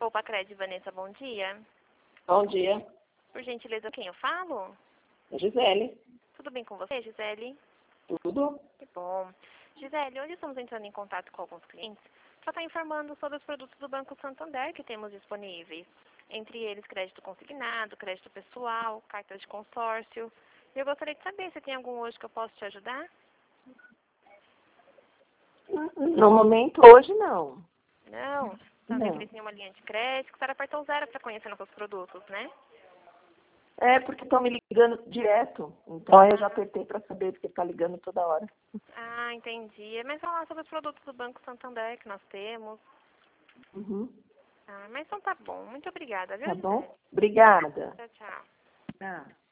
Poupa-Cred, Vanessa, bom dia. Bom dia, Por gentileza, quem eu falo? Gisele. Tudo bem com você, Gisele? Tudo? Que bom. Gisele, hoje estamos entrando em contato com alguns clientes para estar informando sobre os produtos do Banco Santander que temos disponíveis. Entre eles, crédito consignado, crédito pessoal, cartas de consórcio. E eu gostaria de saber se tem algum hoje que eu posso te ajudar? No momento, hoje, não. Não. Não tem interesse em uma linha de crédito, que a senhora apertou zero para conhecer nossos produtos, né? É porque estão me ligando direto. Então, eu já apertei para saber, porque está ligando toda hora. Ah, entendi. Mas falar sobre os produtos do Banco Santander que nós temos. Uhum. Ah, mas então tá bom. Muito obrigada, viu, Tá Gisele? bom? Obrigada. Tchau, tchau. Ah.